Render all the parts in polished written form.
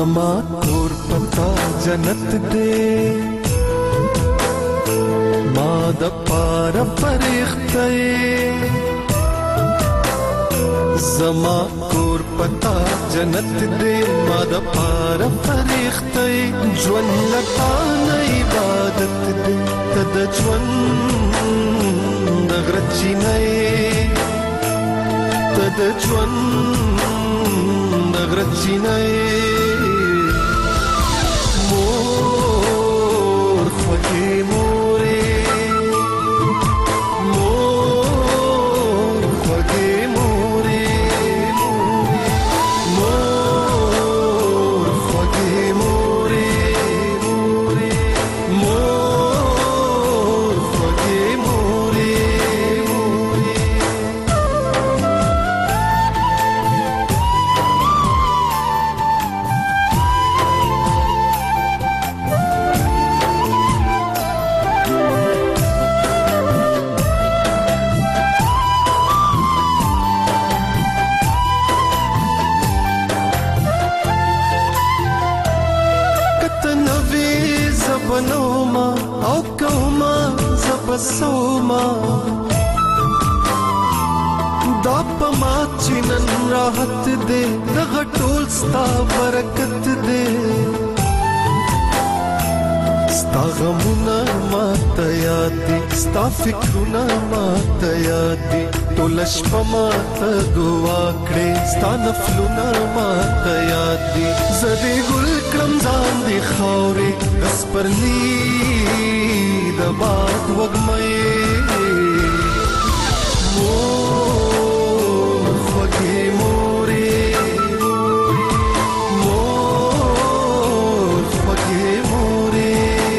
زما کور پتا جنت دے ما د پار فرښتې زما کور پتا جنت دے ما د پار فرښتې ژوند لتا نه عبادت دے تد ژوند غرچی نه تد ژوند غرچی نه مور خوږې مورې مور خوږې مورې مور خوږې مورې مور خوږې مورې بنوما او کوما زبسوما دا پما چنن راحت دے دغه ټول ستا برکت دے ستا غمونه ماته یاد دي ستا فکرونه ماته یاد دي ټول شپه ماته دعا کړې ستا نفلونه ماته یاد دي زه دې ګل کړم ځان دې خاورې د سپرلي د باد وږمې مور خوږې مورې مور خوږې مورې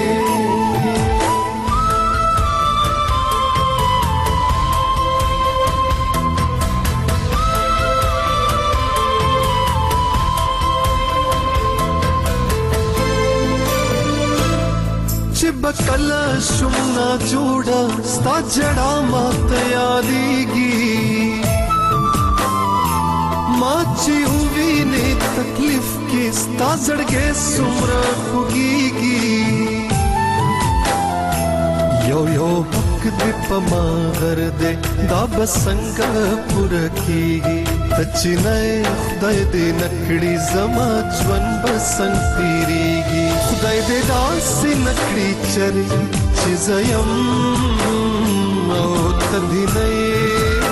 چې بکله شم نا جوړه ستا جړه ماته یادېږي ما چې ووینې تکلیف کې ستا زړګی څومره خوږېږي یو یو حق دې په ما غر دې دا به څنګه پوره کېږي ته چې نه خدای دې نه کړي زما ژوند به څنګه تېرېږي خدای دې داسې نه کړي چرې چې زه یم او ته دې نه یې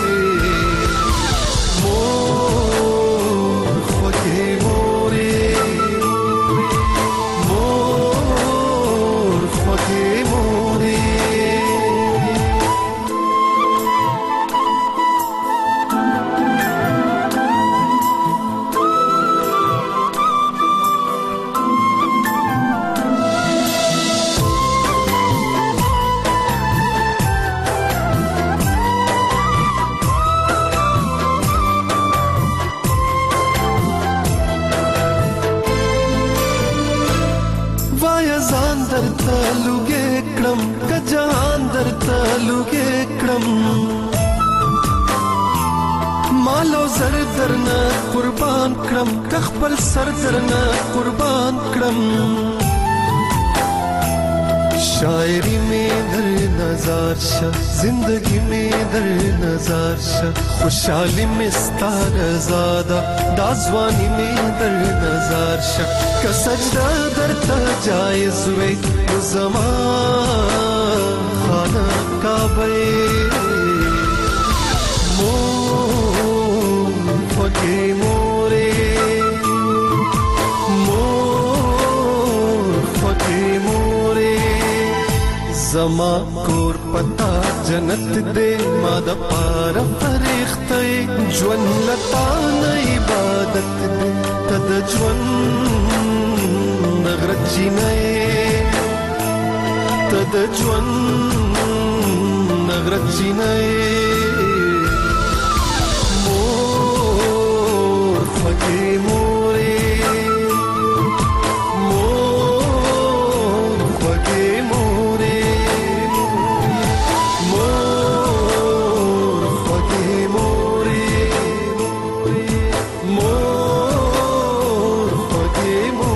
مور خوږې مورې مور خوږې مورې درته لوګې کړم که جهان درته لوګې کړم مال او زر درنه قربان کړم که خپل سر درنه قربان کړم شاعری میں در نظر شه زندگی میں در نظر شه خوشحالی میں ستا رضا ده دا ځواني میں در نظر شه که سجده درته جایز وی نو زما خانه کعبه مور خوږې مورې مور خوږې مورې زما کور پتا جنت دے ما د پار فرښتې ژوند لتا نه عبادت دے تد ژوند غرچی نه تد ژوند غرچی نه مور خوږې مورې مور خوږې مورې مور خوږې مورې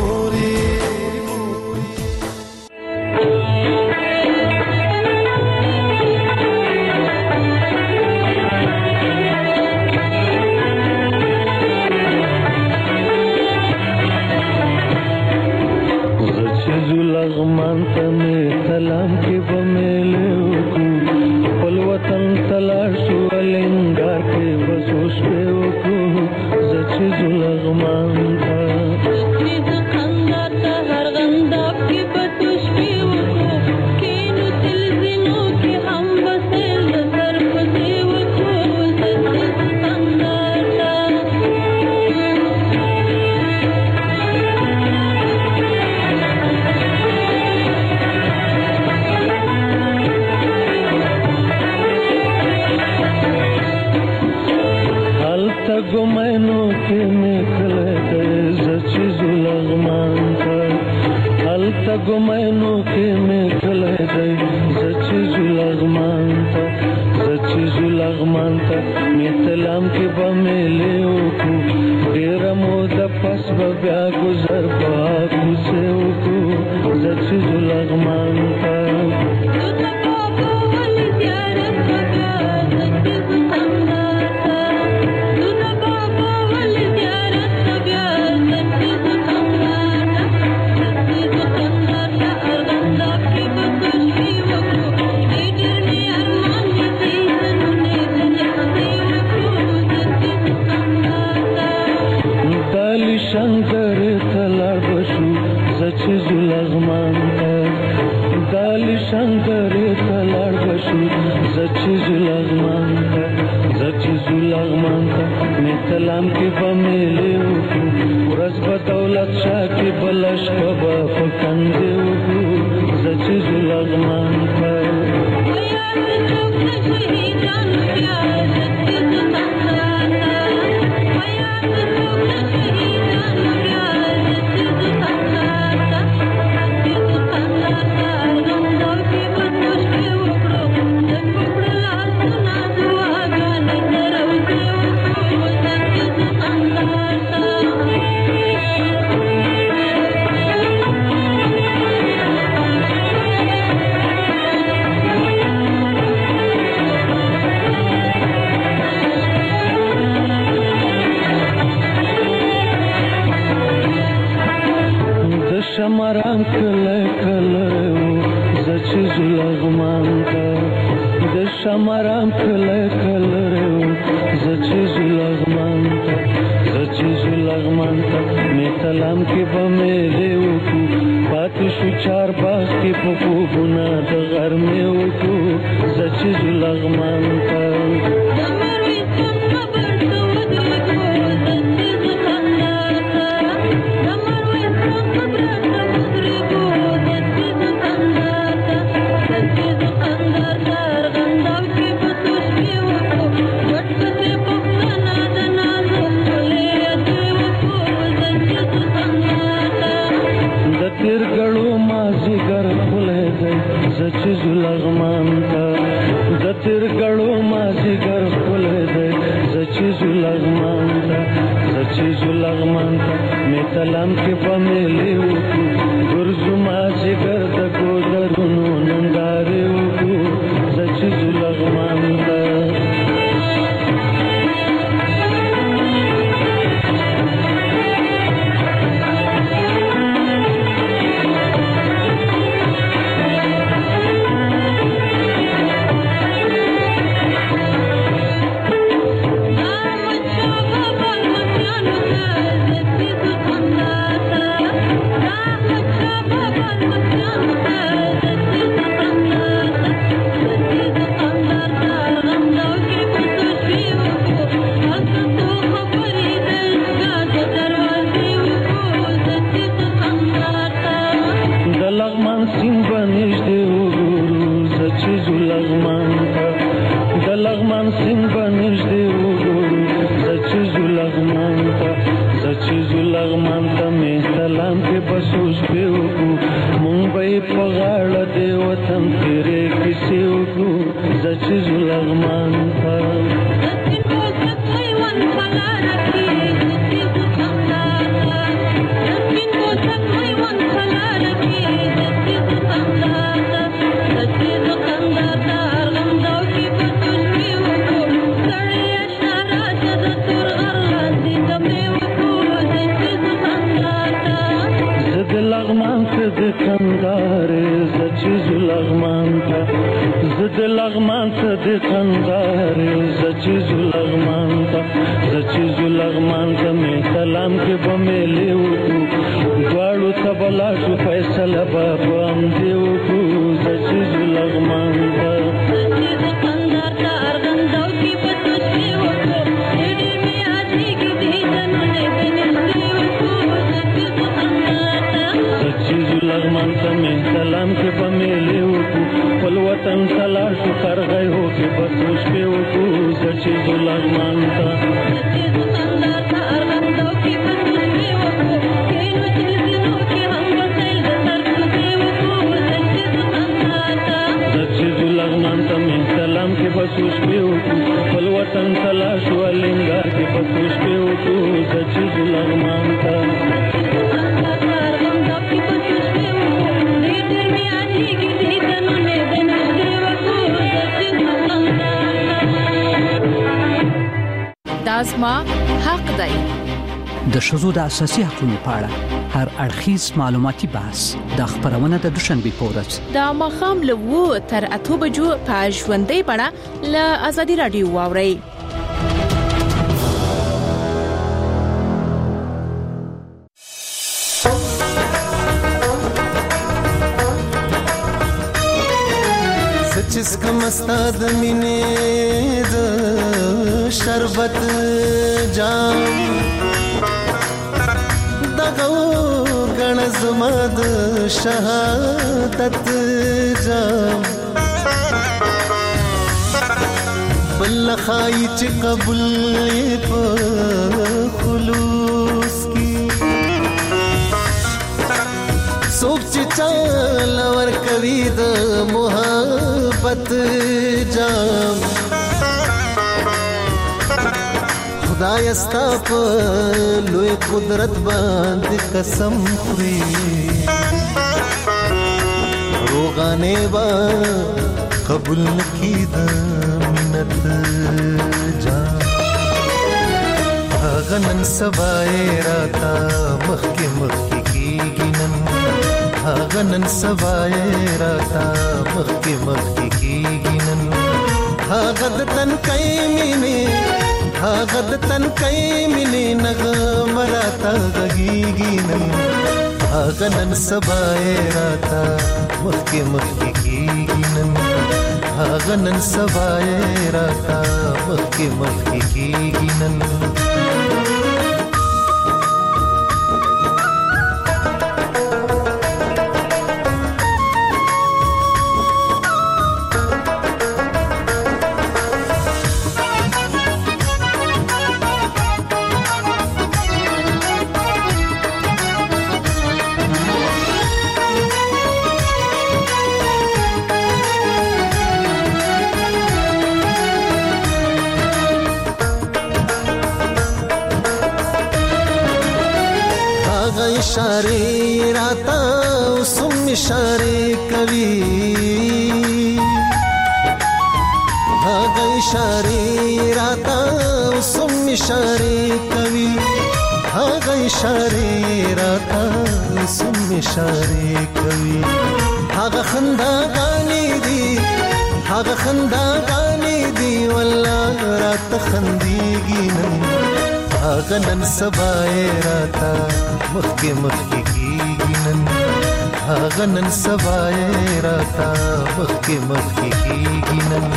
زچ زلغمان ته سلام کې به مېلې وکړو دواړو ته به لاړ شو فیصله به په همدې وکړو زه چې ځو لغمان ته لغمان ته مې سلام کې به مېلې وکړو خپل وطن ته لاړ شو کرغی هو کې به څو شپې وکړو زه چې ځو لغمان ته سلام کې به څو شپې وکړو خپل وطن ته لاړ شو الینګار کې به څو شپې وکړو زه چې ځو لغمان ته دا زما حق دی. د ښځو د اساسي حقوقو په اړه هر اړخیز معلوماتي بحث د خبرونه د دوشنبه په ورځ د مخام له 2 تر 8 بجو په ژوندۍ بڼه له ازادي رادیو واوري. سچس کم استاد مینه د شربت جام دغه غن زمد شهادت جام بل خای چې قبول په خلوص کی سوچ چال ور کوي د محبت جام خدای استا په لوی قدرت باندې قسم خوري روغانه با قبول نکي د منت جام غنن سبای راتا مخکې مخکې کیږي نن غنن سبای راتا مخکې مخکې کیږي نن غد تن کای مینه غد تن کای مینه نغم راتا غږیږي نن غنن سبای راتا مخکې مخکې کیږي نن غنن سبای راتا مخکې مخکې کیږي نن इशारे राता उसम इशारे कवि भाग इशारे राता उसम इशारे कवि भाग इशारे राता उसम इशारे कवि भाग खंदा गानी दी वल्लाह रात खंदीगी नन غنن سبای راتا مخکې مخکې کیږي نن غنن سبای راتا مخکې مخکې کیږي نن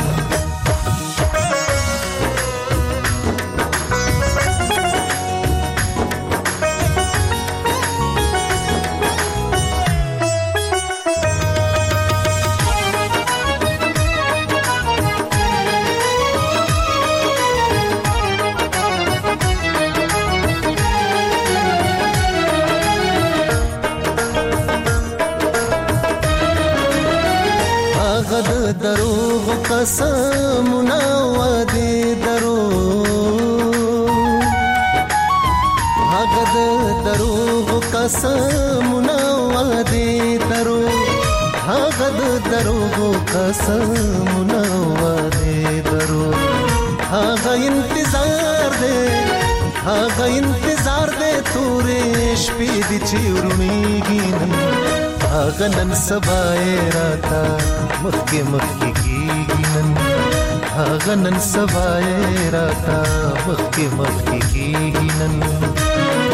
دروغ قسمنا وعده دروغ هغه دروغ قسمنا وعده دروغ هغه دروغ قسمنا وعده دروغ هغه انتظار دے تورې شپې دي چې ورونیږي غنن سبای راتا مخکې مخکې کیږي نن غنن سبای راتا مخکې مخکې کیږي نن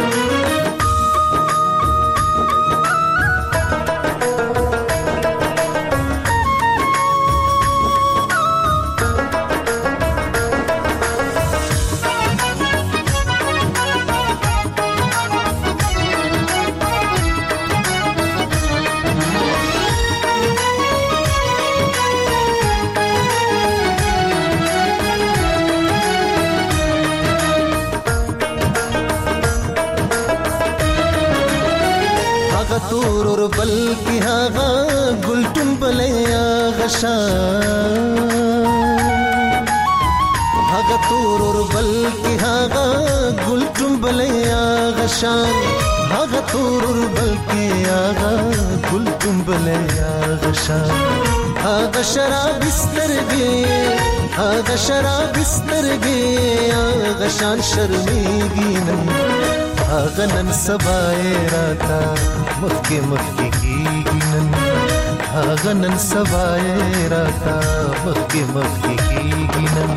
تور ور بل کی هاغه ګلټم بلیا غشان هاغه تور ور بل کی هاغه ګلټم بلیا غشان هاغه تور ور بل کی هاغه ګلټم بلیا غشان هاغه شراب سترګې هاغه شراب سترګې هاغه شان شرمېږي نن هاغه نن سبا راتا مخکې مخکې کېږي نن هاغه نن سبا راتا مخکې مخکې کېږي نن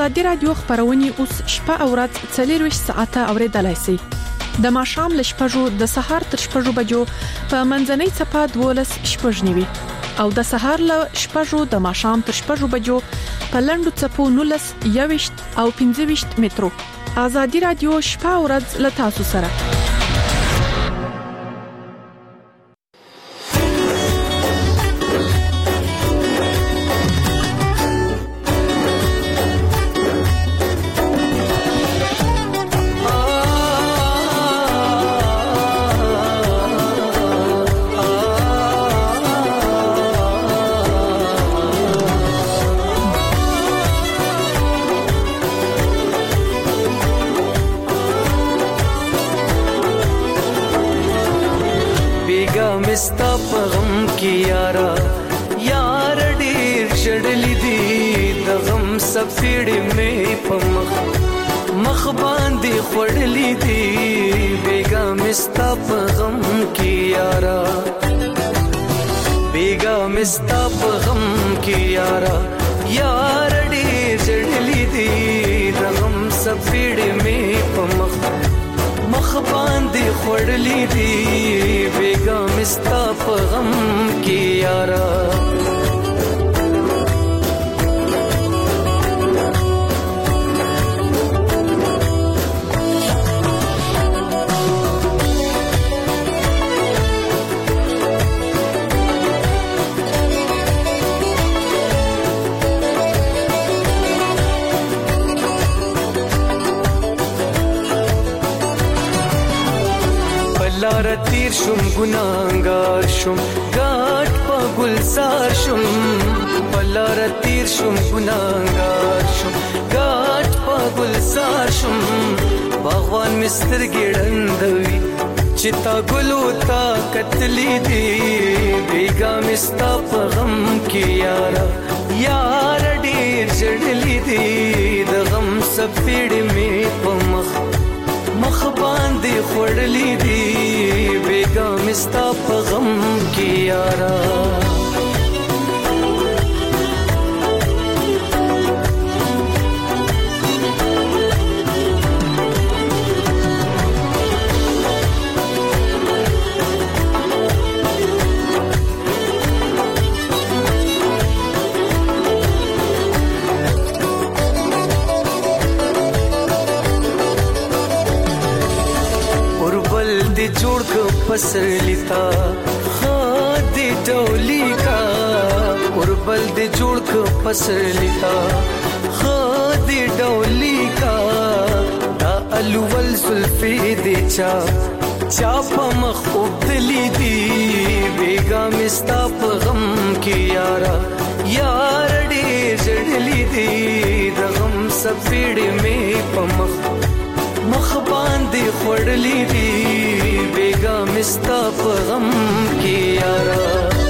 ازادي رادیو خبرونه اوس شپه او ورځ 24 ساعته اوریدلای شئ. د ماښام ل شپږو د سهار تر شپږو بجو په منځنۍ چپه 12 شپږ نیوي او د سهار ل شپږو د ماښام تر شپږو بجو په لندو چپو 19 21 او 25 مترو. ازادي رادیو شپه او ورځ ل تاسو سره. مستا پغم کی یارا یار ډیر شړلې دي د غم سفیړې مې پمخ مخ باندې خړلې دي بیګا مستا پغم کی یارا بیګا مستا پغم کی یارا یار ډیر شړلې دي د غم سفیړې مې پمخ مخ باندې خړلې دي بیګا مستا په غم کې یارا لار تیر شم ګناګار شم ګاټ په ګلزار شم بلار تیر شم ګناګار شم ګاټ په ګلزار شم باغوان مستر ګړندوي چتا ګلو تا کتلی دی بیګا مستا په غم کې یارا یار ډیر جړلی دی د غم سپېړې مې په مخ باندې خړلې دي بیګا مستا په غم کې یارا جوړ کو پسر لیتا خادي ډولي کا اوربل دې جوړ کو پسر لیتا خادي ډولي کا دا الول سلفي دې چا په مخ وبدلي دي بیګا مستا په غم کې یارا یار ډېر جړلي دي د غم سپېړې مې په مخ باندې خړلې دي بیګا مستا په غم کې یارا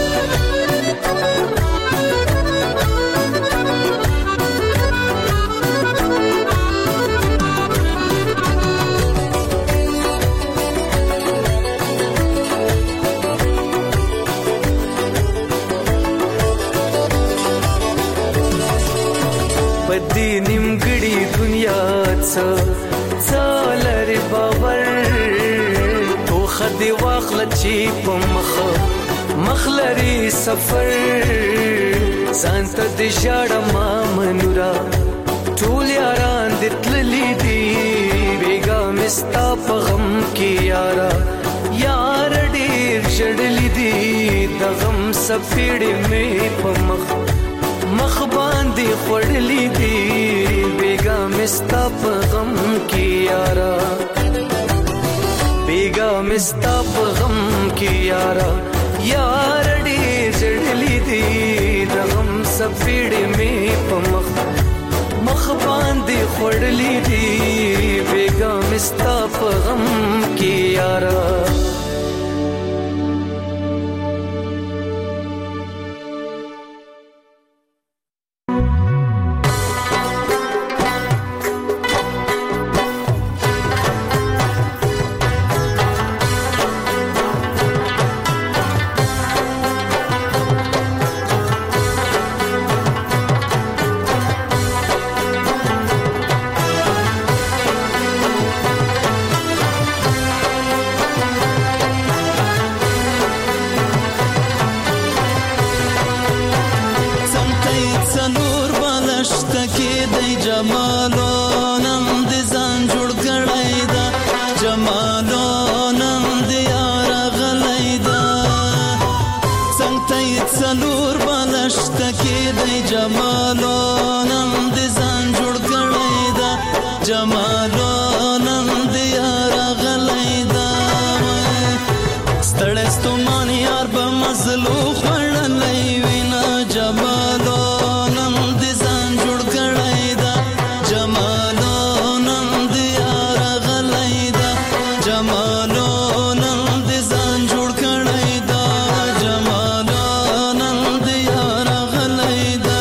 پدې نیمګړې دنیا څه څالر باور تو خدي واخل چی په مخ لري سفر سانت د شاړه ما منورا ټول یاران د تللی دي بیګا مستا په غم کې یارا یار ډېر شړلې دي د غم سپېړې مې په مخ باندې خړلې دي بیګا مستا په غم کې یارا بیګا مستا په غم کې یارا یار ډېر جړلې دي د غم سپېړې مې په مخ باندې خړلې دي بیګا مستا په غم کې یارا جمالو نن د ځان جوړ کړی دا جمالو نن د یار غلی دا څنګه ته څلور بالشت کې دی جمالو نن د ځان جوړ کړی دا جمالو نن د یار غلی دا ستړی ستومان یار به مزلو خوړلی وینا جمالو نن د ځان جوړ کړی دا جمالو نن د یار غلی دا جمالو نن د ځان جوړ کړی دا جمالو نن د یار غلی دا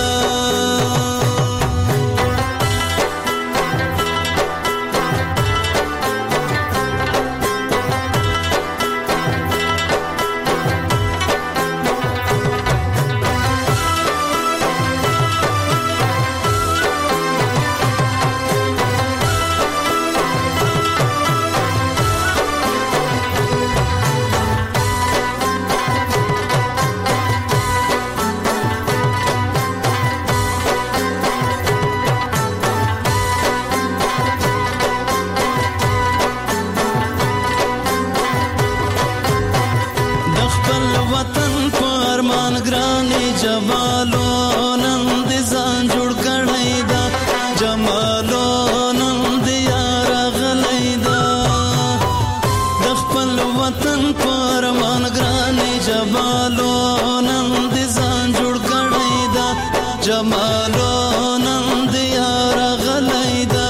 جمالو نن د ځان جوړ کړی دا جمالو نن د یار غلی دا د خپل وطن په ارمان ګرانې جمالو نن د ځان جوړ کړی دا جمالو نن د یار غلی دا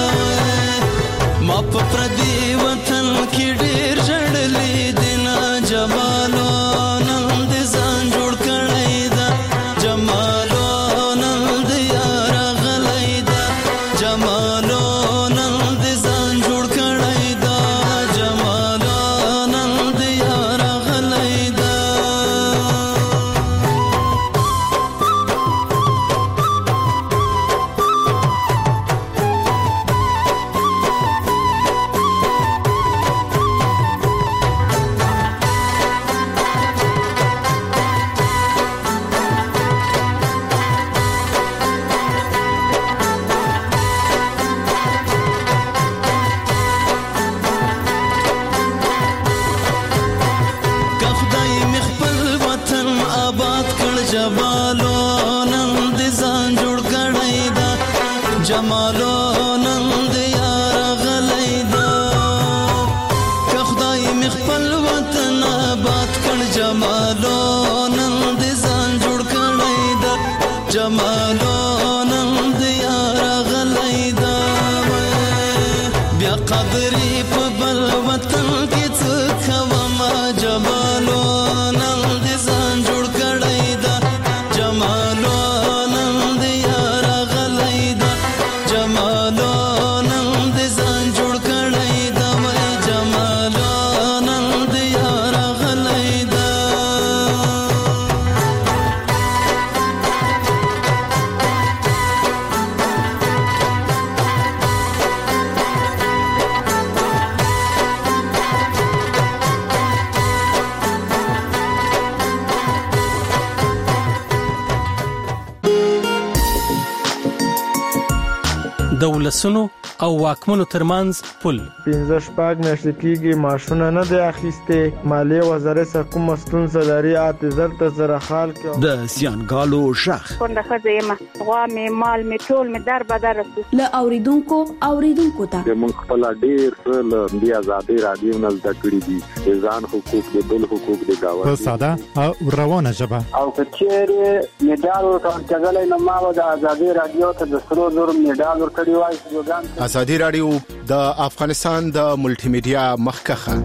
ما په پردي وطن کې ډېر ژړلې دي نه جمالو نن د ځان جوړ کړی دا جمالو نن د یار غلی دا جمالو نن د ځان جوړ کړی دا جمالو نن د یار غلی دا جمالو نن د ځان جوړ کړی دا جمالو نن د یار غلی دا که خدای مې خپل وطن آباد کړ جمالو نن د ځان جوړ کړی دا جمالو نن د یار غلی دا بیا قبرې په بل وطن کې څه کوم جمالو نن د ځان جوړ کړی دا جمالو نن د یار غلی دا جمالو نن د ځان جوړ کړی دا جمالو نن د یار غلی دا د ولسونو او واکمنو ترمنځ پل 15 میاشتې کېږي ماشونه نه دی اخیسته مالیه وزارت کوم ستونزه لري اعتذار ته زره خال کې د سیانګالو شخ څنګه خزیمه غوا می مال می ټول می در بدر ل اوریدونکو ته د مونږ خپل ډیر له دی آزادي رادیو نه زده کړی دي ځان حقوق د بل حقوق د گاوه په ساده او روانه ژبه او کچېره میډال ورکړل نو ما د آزادي رادیو ته د سرو زور میډال ورکړی وای آزادي رادیو د افغانستان د ملټي میډیا مخکخه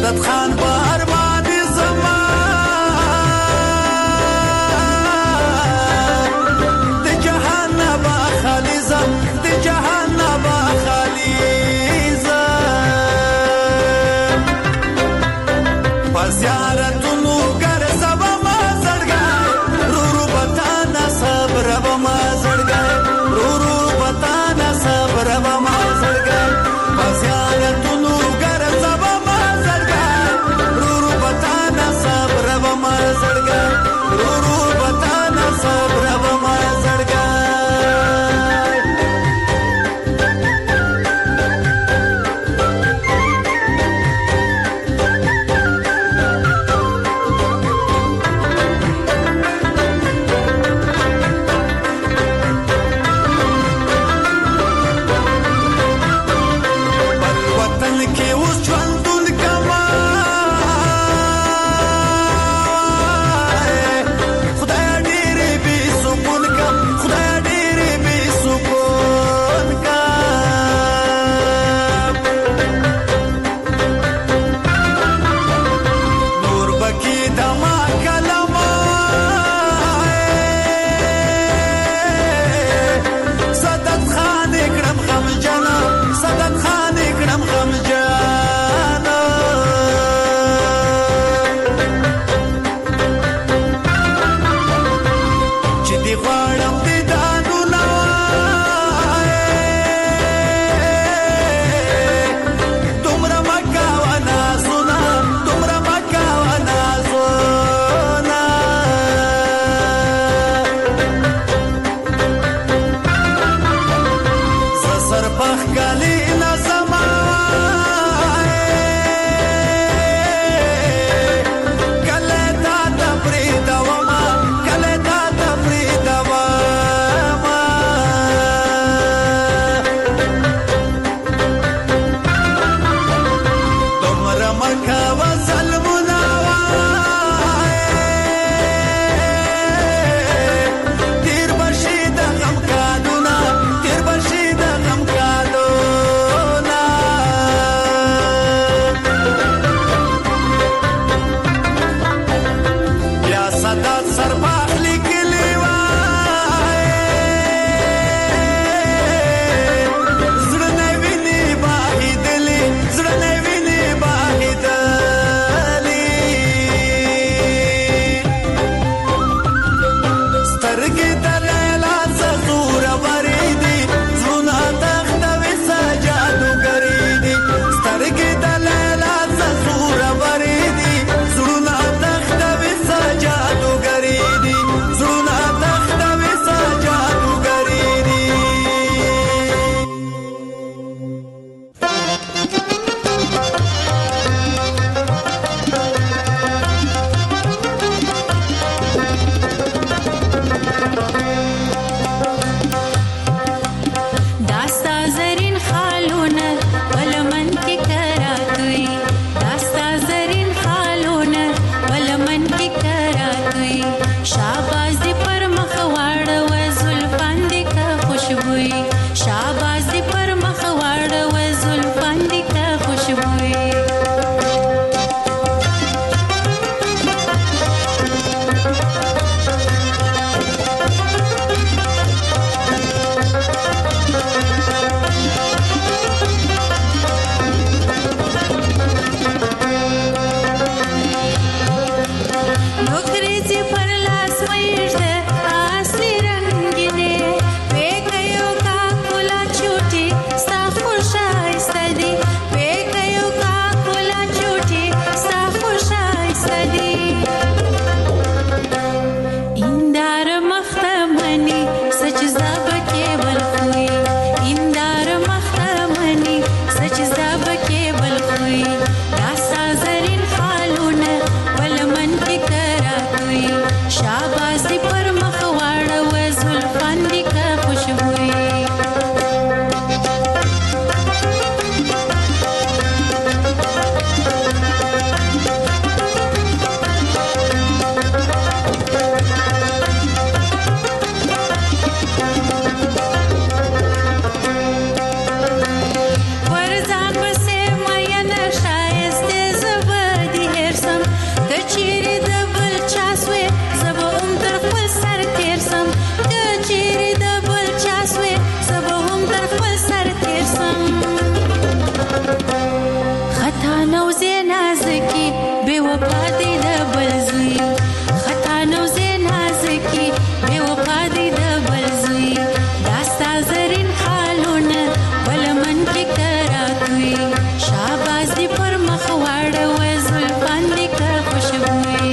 صدت خان بار باندې زما د جهان با خالصه د جهان با خالصه پزیارتونو ګرځم ما زړګای رو رو بتانا صبر به ما زړګای رو رو بتانا صبر به ما زړګای پزیارتونو ګرځم ما زړګای رو رو بتانا صبر به ما زړګای رو رو بتانا صبر به ما زړګای وفا دی د بلزوی خطا نو زه نازکی بے وفا دی د بلزوی داستا زرین خالونه ولمن کې کراتوی شاباز دی پر مخ واړه و زلفان دی که خوشبوی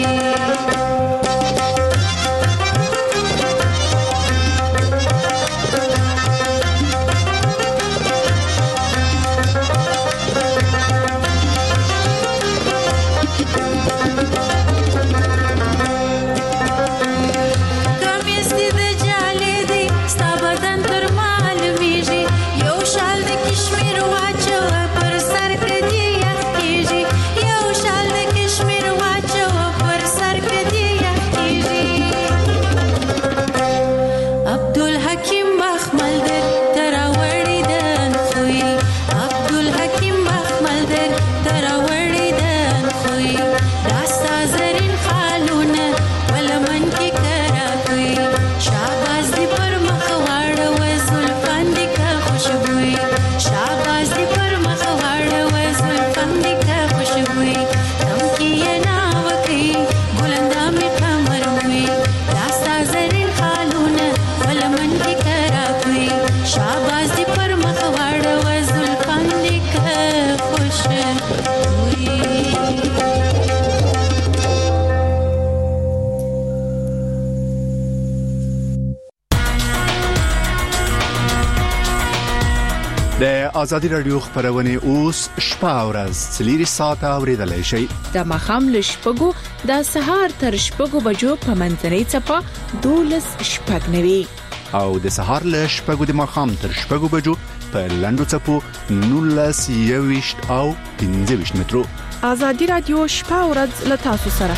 د ازادي رادیو خبرونه اوس شپه او ورځ 3 ساعته اوریدلای شئ. د مخام لشپګو د سهار تر شپګو بجو په منځنۍ چپا 12 شپګنوي او د سهار لشپګو د مخام تر شپګو بجو په لندو چپو 19 او 15 مترو. ازادي رادیو شپه او ورځ له تاسو سره.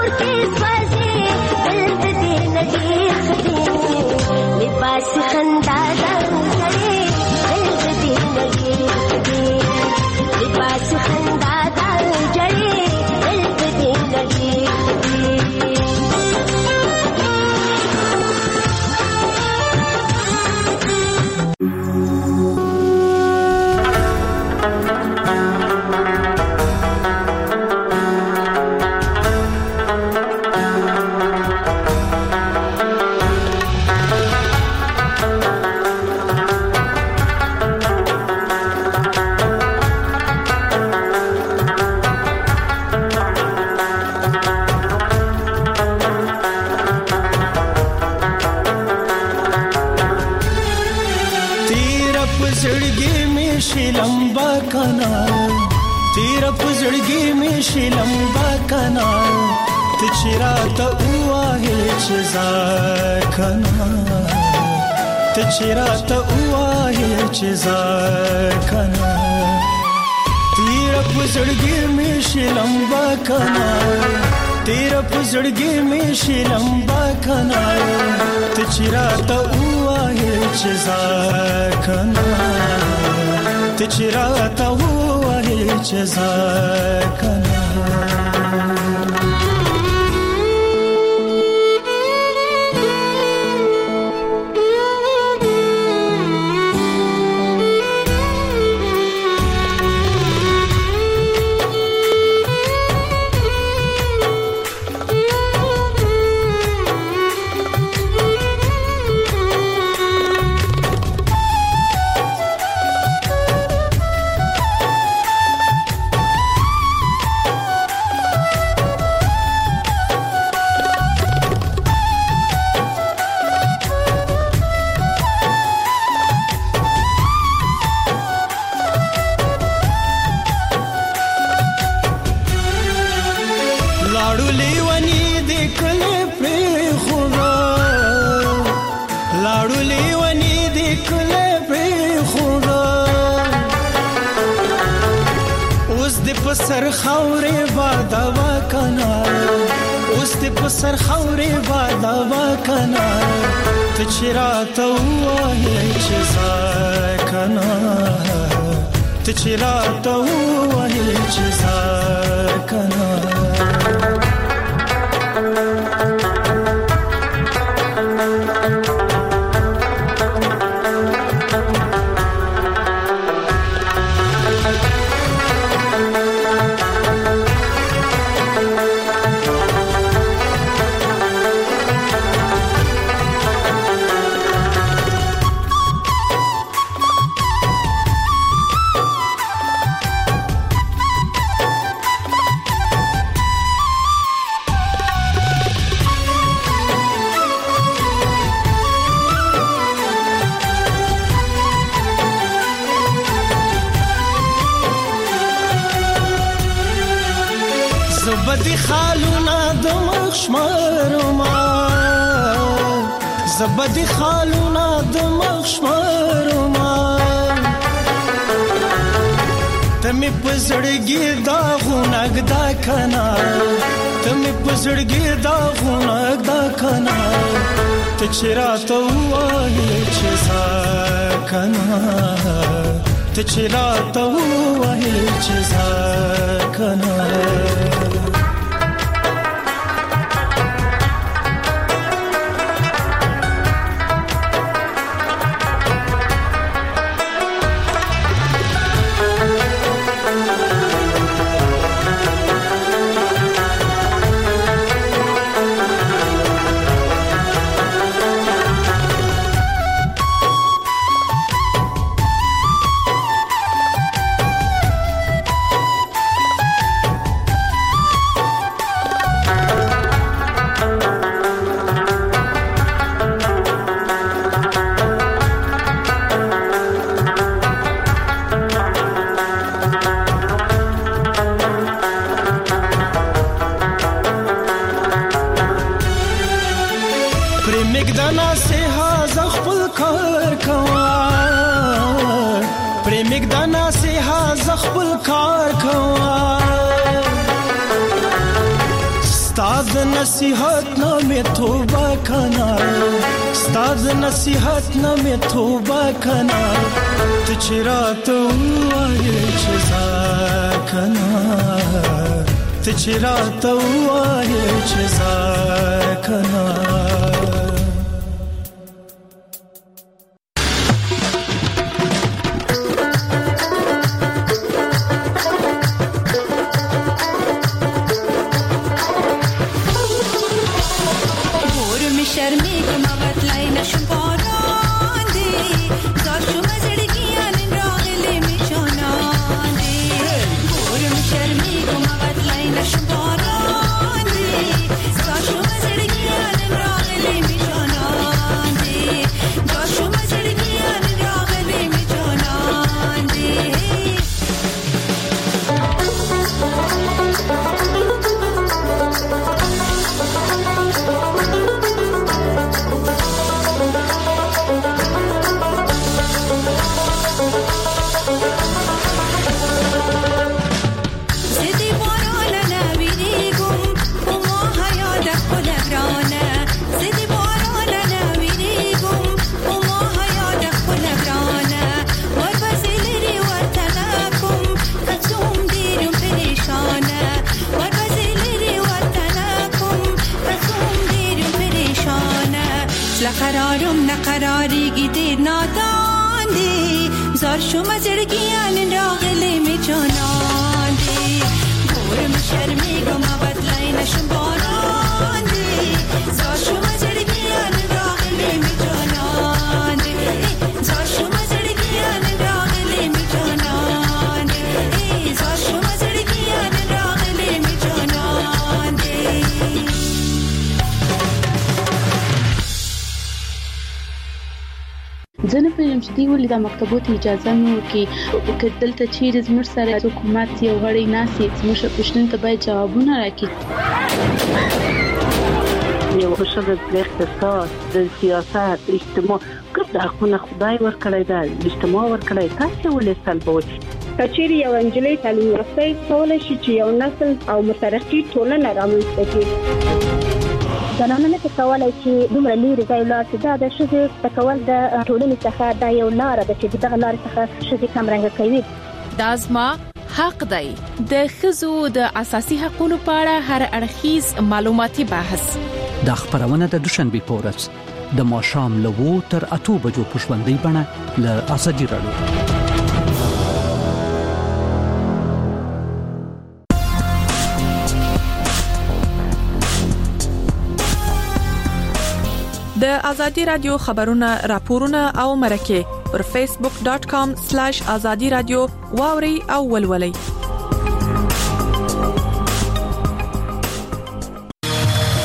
اور کې سوځي دل دې لګي خدي لباس خندا دړې دل دې لګي خدي لباس خندا دړې دل دې لګي چراته وایې چې ځکنا تیر پزړګي مې شلمبا کنا تیر پزړګي مې شلمبا کنا ته چراته وایې چې ځکنا ته چراته وایې چې ځکنا سر خورې بادوا کنا اوس دې په سر خورې بادوا کنا ته چراته وایې چې ځکنا ته چراته وایې چې ځکنا زبدي خالونه د مخشمرما زبدي خالونه د مخشمرما تمه پزړګي دا غونګ دا کنا تمه پزړګي دا غونګ دا کنا ته چراته وایې چې ځکنا ته چراته وایې چې ځکنا پرېمګدانا سه ز خپل کار کوا پرېمګدانا سه ز خپل کار کوا ستاد نصیحت نامه توبه کنا ستاد نصیحت نامه توبه کنا تو چرا تو وای چزا کنا تو چرا تو وای چزا کنا زه نه پوهېږم چې دوی ولې دا مکتبو ته اجازه نه ورکوي که دلته چیرې زموږ سره حکومت یو غړی ناست وي زموږ پوښتنو ته باید جوابونه راکړي. یو ښځه د اقتصاد د سیاست اجتماع ګډ حقونه خدای ورکړی دی اجتماع ورکړی تاسې ولې سلبوئ کچېرې یو نجلۍ تعلیم یافته کولی شي چې یو نسل او مترقي ټولنه رامنځته کړي. زنانه نه کولای چې دومره لري ځای لاړ شي دا د ښځې تکول د ټولنې څخه دا یو لار ده چې دغه لار څخه ښځې کمرنګه کوي. دا زما حق دی د ښځو د اساسي حقوقو په اړه هر اړخیز معلوماتي بحث دا خبرونه د دوشنبه په ورځ د ماښام له 2 تر 8 بجو په ژوندۍ بڼه له ازادي راډیو. د ازادي رادیو خبرونه راپورونه او مرکه پر facebook.com/azadi radio واوري او ولولي.